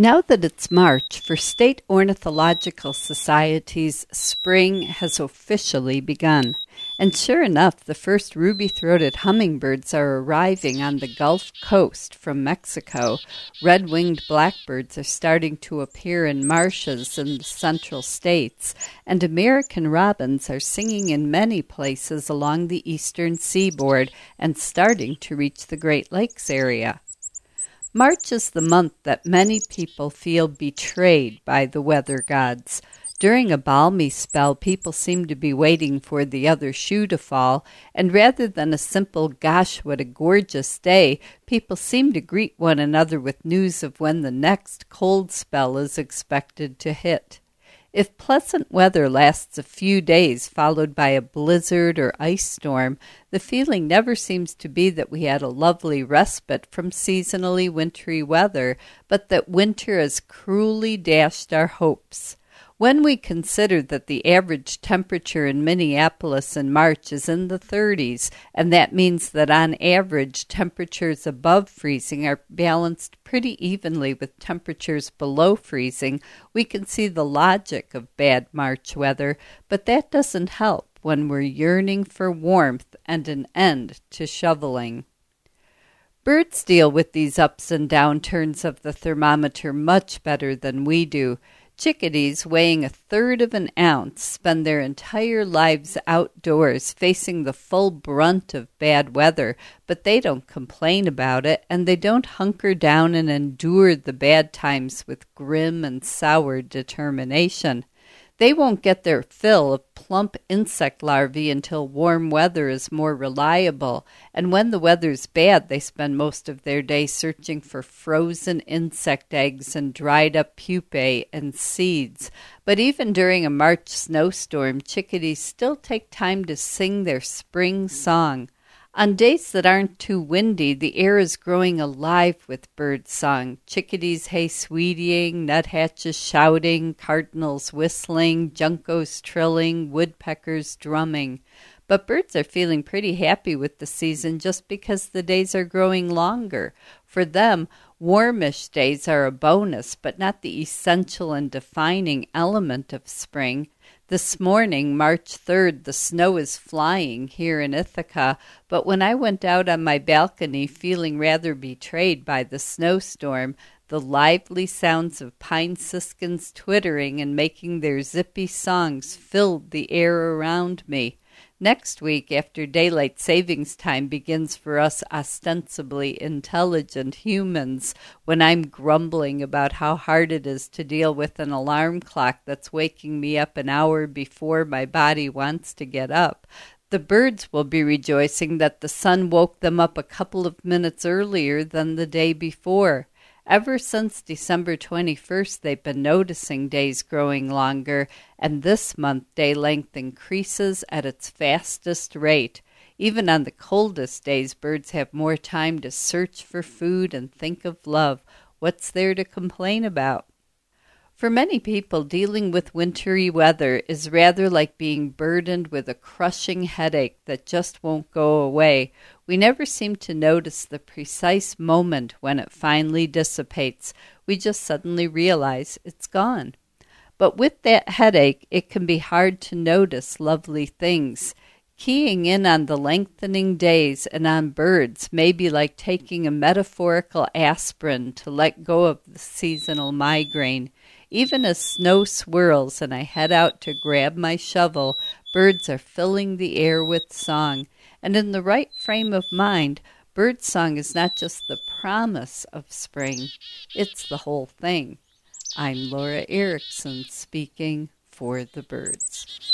Now that it's March, for state ornithological societies, spring has officially begun. And sure enough, the first ruby-throated hummingbirds are arriving on the Gulf Coast from Mexico. Red-winged blackbirds are starting to appear in marshes in the central states, and American robins are singing in many places along the eastern seaboard and starting to reach the Great Lakes area. March is the month that many people feel betrayed by the weather gods. During a balmy spell, people seem to be waiting for the other shoe to fall, and rather than a simple "gosh, what a gorgeous day," people seem to greet one another with news of when the next cold spell is expected to hit. If pleasant weather lasts a few days followed by a blizzard or ice storm, the feeling never seems to be that we had a lovely respite from seasonally wintry weather, but that winter has cruelly dashed our hopes. When we consider that the average temperature in Minneapolis in March is in the 30s, and that means that on average temperatures above freezing are balanced pretty evenly with temperatures below freezing, we can see the logic of bad March weather, but that doesn't help when we're yearning for warmth and an end to shoveling. Birds deal with these ups and downturns of the thermometer much better than we do. Chickadees weighing 1/3 of an ounce spend their entire lives outdoors facing the full brunt of bad weather, but they don't complain about it, and they don't hunker down and endure the bad times with grim and sour determination. They won't get their fill of plump insect larvae until warm weather is more reliable, and when the weather's bad, they spend most of their day searching for frozen insect eggs and dried-up pupae and seeds. But even during a March snowstorm, chickadees still take time to sing their spring song. On days that aren't too windy, the air is growing alive with bird song. Chickadees hey-sweetying, nuthatches shouting, cardinals whistling, juncos trilling, woodpeckers drumming. But birds are feeling pretty happy with the season just because the days are growing longer. For them, warmish days are a bonus, but not the essential and defining element of spring. This morning, March 3rd, the snow is flying here in Ithaca, but when I went out on my balcony feeling rather betrayed by the snowstorm, the lively sounds of pine siskins twittering and making their zippy songs filled the air around me. Next week, after daylight savings time begins for us ostensibly intelligent humans, when I'm grumbling about how hard it is to deal with an alarm clock that's waking me up an hour before my body wants to get up, the birds will be rejoicing that the sun woke them up a couple of minutes earlier than the day before. Ever since December 21st, they've been noticing days growing longer, and this month day length increases at its fastest rate. Even on the coldest days, birds have more time to search for food and think of love. What's there to complain about? For many people, dealing with wintry weather is rather like being burdened with a crushing headache that just won't go away. We never seem to notice the precise moment when it finally dissipates. We just suddenly realize it's gone. But with that headache, it can be hard to notice lovely things. Keying in on the lengthening days and on birds may be like taking a metaphorical aspirin to let go of the seasonal migraine. Even as snow swirls and I head out to grab my shovel, birds are filling the air with song. And in the right frame of mind, bird song is not just the promise of spring, it's the whole thing. I'm Laura Erickson speaking for the birds.